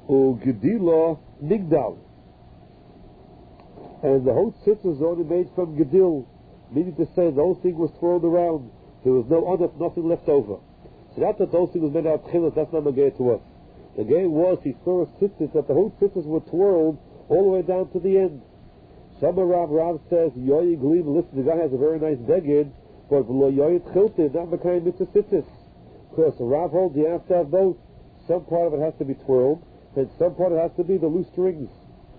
Gedila Migdal. And the whole tzitz was only made from Gedil, meaning to say the whole thing was twirled around. There was nothing left over. So not that the whole thing was made out of tchilas, that's not Magay to us. The game was, he saw a tzitzis, that the whole tzitzis were twirled all the way down to the end. Shama Rav says, Yoyi Gleam, listen, the guy has a very nice beged, but V'lo Yoyi Tchilte, not Makayim Mitzvah Tzitzis. Because Rav holds you have to have both. Some part of it has to be twirled, and some part of it has to be the loose strings.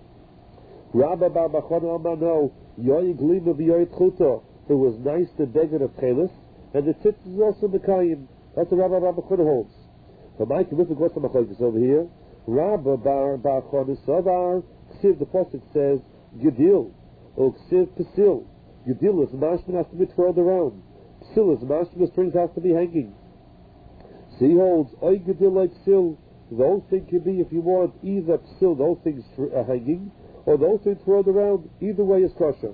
Rabba Bar Bachon Amano, Yoyi Gleam of Yoyi Tchilta. It was nice, the beged of Chelis, and the tzitzis is also Makayim. That's what Rabba Bar Bachon holds. So Mike, look what's the Machlokes over here. Rabba Bar Bachon Savar, Ksiv, the Pasuk says, Gedil, or Ksiv Pesil. Gedil is mashman has to be twirled around. Pesil is mashman, the strings have to be hanging. So he holds, Oy Gedil like Pesil. The whole thing can be, if you want, either Pesil, the whole thing's hanging, or the whole thing twirled around. Either way is kosher.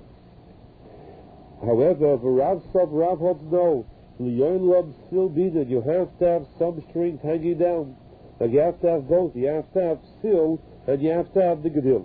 However, Rav holds no. L'yoyin love still be that you have to have some strings hanging down. Like you have to have both. You have to have Pesil, and you have to have the Gedil.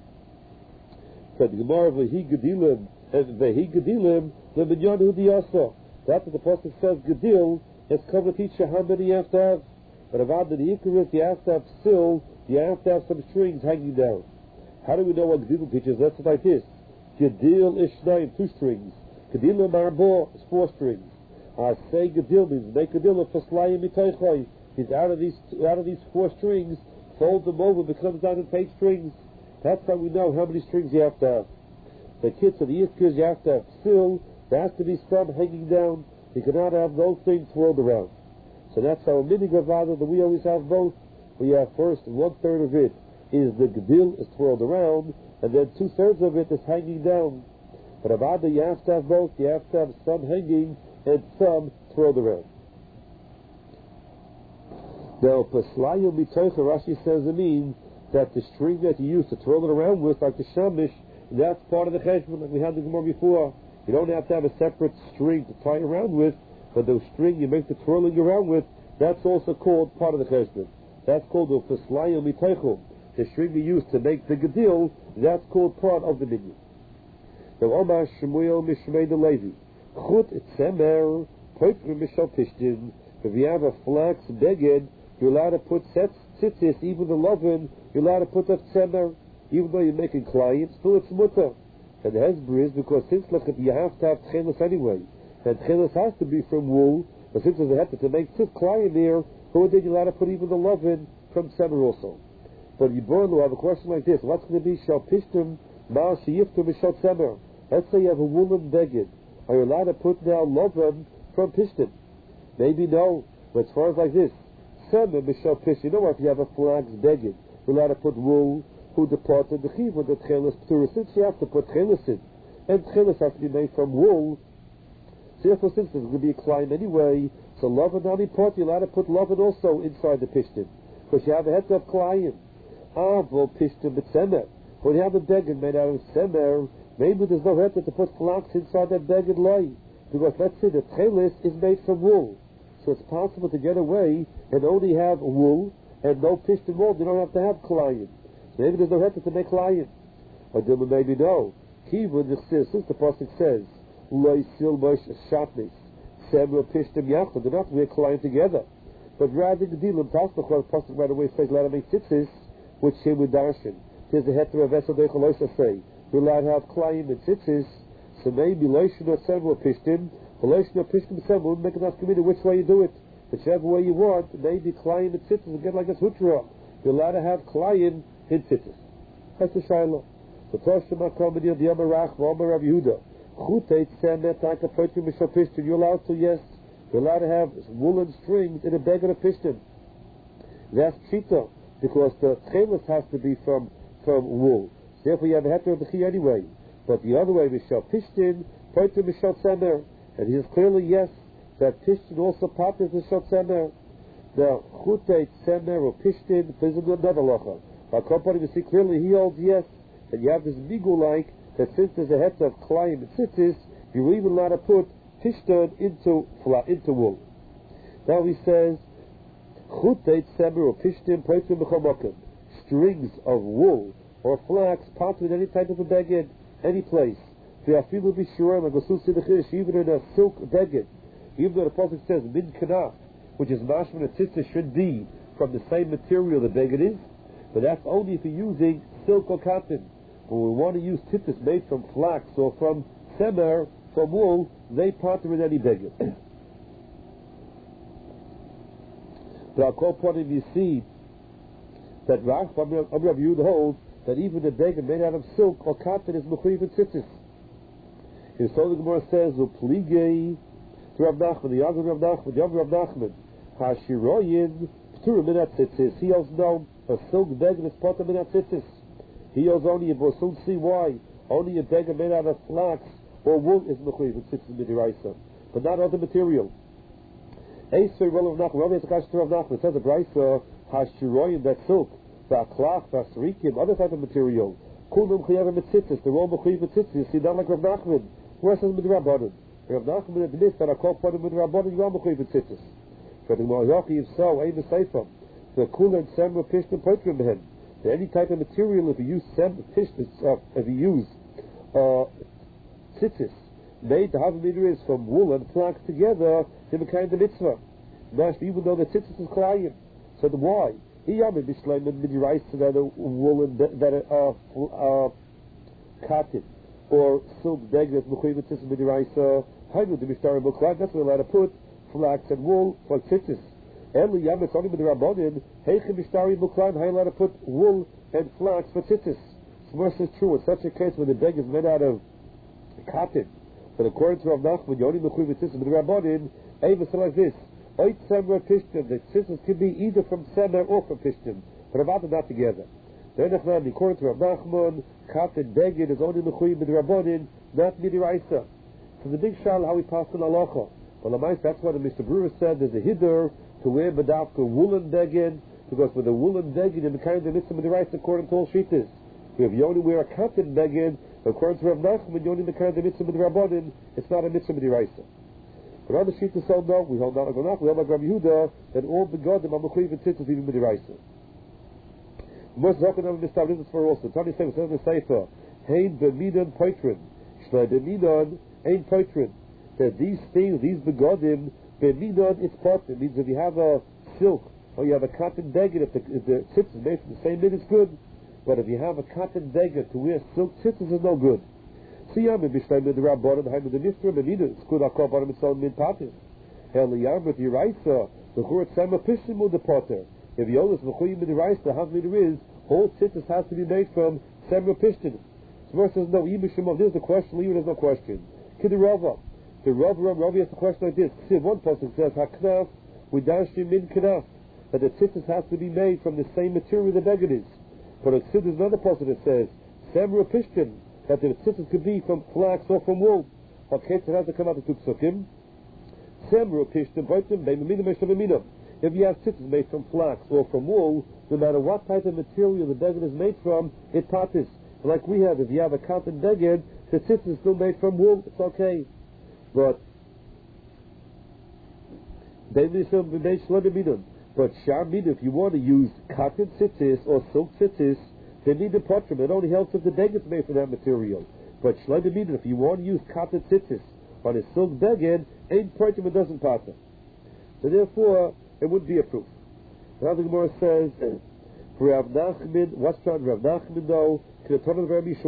So the Gemara of Vehi Gedilim and Vehi Gedilim the Minyan Hu Diyasa. That's what the Pasuk says. Gedil is come to teach you how many you have to have. But about the Icarus, you have to have Pesil, you have to have some strings hanging down. How do we know what Gedil teaches? That's like this. Gedil is Shnaim, 2 strings. Gedilim Arbo is 4 strings. I say Gedil means make Gedil for Slayim Mitoichoi. He's out of these 4 strings, fold them over, becomes down in 8 strings. That's how we know how many strings you have to have. The kids of the Yizkers, you have to have Pesil, there has to be some hanging down. You cannot have those things twirled around. So that's how a mini Gavada that we always have both. We have first 1/3 of it is the Gedil is twirled around, and then 2/3 of it is hanging down. But Avada, you have to have both. You have to have some hanging and some twirled around. Now, Paslayo Mitoicha, Rashi says it means that the string that you use to twirl it around with, like the Shamish, that's part of the cheshbon, like we had the Gemara before. You don't have to have a separate string to tie around with, but the string you make the twirling around with, that's also called part of the cheshbon. That's called the Paslayo Mitoicha. The string you use to make the Gedil, that's called part of the minyan. Now, Omar Shemuel Mishmei the Levi. Chut Tzemer, Poitrim Mishal Pishtin. If you have a flax beged, you're allowed to put tzitzis, even the lovin, you're allowed to put a tzemer, even though you're making clients, still it's mutter. And the hezbollah is because since you have to have tchelis anyway, and tchelis has to be from wool, but since there's a heter to make tzit client there, who then you're allowed to put even the lovin from tzemer also. But you will have a question like this: what's going to be shal pishtim ma sheyiftum shal tzemer? Let's say you have a woolen beged. Are you allowed to put now lovin from pishtim? Maybe no, but as far as like this, Semer Mishal Pish, you know what, if you have a flax beged, you're allowed to put wool, who departed the chiv, with the tchelis p'tura, since you have to put tchelis in, and tchelis has to be made from wool, so therefore since there's going to be a climb anyway, so lovin on the part, you're allowed to put lovin also inside the pishtim, because you have a head of climb. Avol pishtim b'tzemer, when you have a beged made out of semer, maybe there's no head to put flax inside that beged loy, because let's say the tchelis is made from wool. So it's possible to get away and only have wool and no pishtim wool. You don't have to have kliyin. Maybe there's no heter to make kliyin. Or maybe no. Kivun since the pasuk says, "Loy silbosh shatnis semer pishtim yachad." They're not wear kliyin together, but rather the dilim pasuk. The pasuk right away says, "Let him make tzitzis," which came with darshan. There's a heter of esel deichalosa say we're allowed to have kliyin and tzitzis. So maybe loishin or semer pishtim. The lotion of pishtim semer would make enough committee which way you do it. Whichever way you want, maybe kliyin and tzitzis again like this hutra. You're allowed to have kliyin and tzitzis. That's the shiloh. The Toshim HaKomedir, the Yamarach, V'Omer Rav Yehuda. Chutei tzemet taka poitrim mishal pishtim. You're allowed to, yes. You're allowed to have woolen strings in a beged of pishtim. That's pshita, because the tchelis has to be from wool. Therefore you have a heter of the chi anyway. But the other way, mishal pishtim, poitrim mishal tzemer. And he says clearly, yes, that pishtin also partners with shal tzemer. Now, chutei tzemer or pishtin, there's another locha. Our company, we see clearly, he holds yes, that you have this migu like, that since there's a heter of klayim and tzitzis, you're even allowed to put pishtin into wool. Now he says, chutei tzemer or pishtin, poitrim b'chol mokem. strings of wool or flax part with any type of a beged, any place. Even in a silk beged, even though the Prophet says min kanaf, which is mashman and tzitzis, should be from the same material the beged is, but that's only if you're using silk or cotton. When we want to use tzitzis made from flax or from semer, from wool, they partner with any beged. But I'll call upon him, you see that Rav Yehuda holds that even the beged made out of silk or cotton is mechuyev in tzitzis. His so the Gemara says, "Upligei to Rav Nachman, the Yagam Rav Nachman, the Yagam Rav Nachman, Hashiroyin P'turim minat tzitzis." He holds no a silk beged is part of minat tzitzis. He holds only, we'll soon see why, only a beged made out of flax or wool is mechuyev in tzitzis midiraisa, but not other material. Eiser Rav Nachman, Rav Yisakash to Rav Nachman, it says a brisa Hashiroyin, that silk, va'klach, va'srikim, other type of material. Kulum chiyavim mitzitzis, they're all mechuyev mitzitzis. You see, not like Rav Nachman. Where says midrabanan? Rav Nachman admits that I call upon him midrabanan, you are mechuyev mitzitzis. But the Malachi, if so, ain't the seifam. The kula and semra pishtim poitrim behem. Any type of material, if you use if you use tzitzis made to have a is from wool and flax together, they become the mitzvah. Even though the tzitzis is klayim. So the why? Iyamid bishleim midiraisa that a wool and that cotton or silk beged that's mechuyev tzitzis midiraisa. Hainu the mishtari buklat. That's what we're allowed to put flax and wool for tzitzis. Eli yamitz only with the rabbanim. Heichim mishtari buklat. How allowed to put wool and flax for tzitzis? This is true. In such a case where the beged is made out of cotton, but according to Rav Nachman, you only mechuyev tzitzis with the rabbanim. Ava like this. Oit semer pishtim. The tzitzis can be either from semer or from pishtim, but about them not together. Then according to Rav Nachman, cotton beged is only mechuyev with the rabbanim, not midiraisa. So the big shal how we pass on halacha. Well, that's why the Mr. Brewer said there's a hiddur to wear badavka woolen beged, because with a woolen beged you become the mitzvah midiraisa according to all shittas. If you only wear a cotton beged, according to Rav Nachman, you only become the mitzvah midrabanan, it's not a mitzvah midiraisa. But other shittas hold no, we hold not like Rav Nachman, we hold like Rabbi Yehuda, that all begodim are mechuyev in tzitzis even midiraisa. Most often have a mistab, this is for also. Tani says in the Sefer, Hein b'midan poitrin, shlei b'midan ein poitrin. That these things, these begodim, b'midan it's part. It means if you have a silk or you have a cotton beged, if the tzitzis is made from the same knit, it's good. But if you have a cotton beged to wear silk tzitzis, is no good. Siyam b'shlei the rabbanim, Hein the mishra b'midan. It's good. I call bottom its own min patis. Heliyam with Yiraisa, the churat sama pishim will departer. If you own this mechuyev midiraisa, how many there is, whole tzitzis has to be made from semer pishtim. So verse says no, yibishimov. There's the question. Even there's no question. Kid Rava. The Rava has the question like this. See, one person says haknaf udashim min kanaf, that the tzitzis has to be made from the same material the beged is. But there's another person that says semer pishtim, that the tzitzis could be from flax or from wool. Okay, so it has to come out of two psukim. Semer pishtim poitim be'minim eshaviminim. If you have tzitzis made from flax or from wool, no matter what type of material the beged is made from, it patis. Like we have, if you have a cotton beged, the tzitzis is still made from wool, it's okay. But sharmid, if you want to use cotton tzitzis or silk tzitzis, they need the potrim. It only helps if the beged is made from that material. But shleimid, if you want to use cotton tzitzis on a silk beged, ain't potrim, it doesn't pater. So therefore, it would be a proof. Now the Gemara says, for Rav Nachman, what's trying Rav Nachman though? It says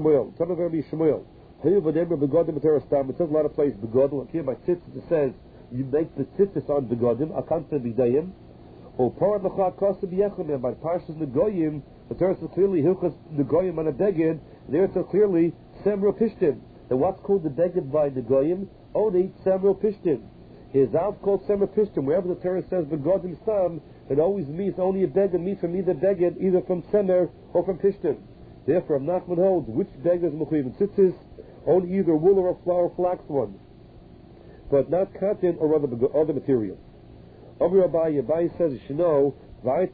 a lot of places begodim. Like here by tzitzis it says you make the tzitzis on begodim. Akanta b'dayim. Or par l'chad kosta b'yechim. By parshas negoyim, the Torah says clearly hilchas negoyim on a beged. There it says clearly semro pishtim. And what's called the beged by negoyim? Only semro pishtim. His out called semro pishtim. Wherever the Torah says begodim sam, it always means only a beged means from either beged, either from semer or from pishtim. Therefore, Nachman holds which beged is mechuyev in tzitzis, only either wool or a flour flax one, but not cotton or other material. Rabbi Abaye says you should know. There's a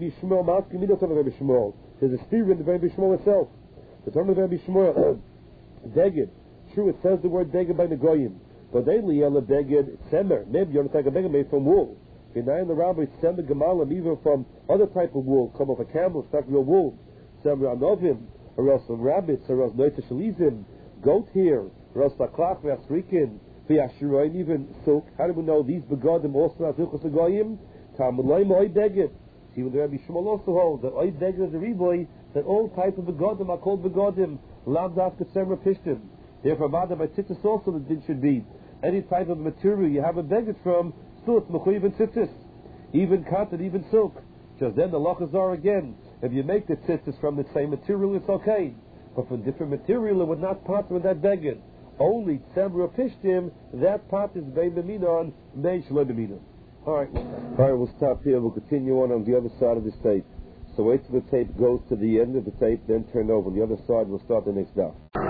spirit in the Rebbe Shmuel itself. The Torah of the Rebbe Shmuel, beged. True, it says the word beged by the goyim, but they liel beged semer. Maybe you want to take a beged made from wool. V'nayin the rabbi send the gemalim even from other type of wool, come off a camel, it's not real wool. Some anovim, or else some rabbits, or else noita shalizim, goat hair, or else laklach v'asrikin, v'yashiroin, even silk. How do we know these begodim also not hilchos hagoyim? Talmud loim oi beged. See what the Rabbi Shmuel also holds, that oi beged is a riboy, that all type of begodim are called begodim, lam dafka semra pishtim. Therefore, Madam, by tzitzis also the din should be any type of material you have a beged from, still it's mechuyev in tzitzis. Even cotton, even silk. Just then the lachas are again. If you make the tzitzis from the same material, it's okay. But from different material, it would not part with that beged. Only tzemra pishtim, that part is bein b'minon, bein shloi b'minon. Alright, we'll stop here. We'll continue on the other side of this tape. So wait till the tape goes to the end of the tape, then turn over. On the other side, we'll start the next daf.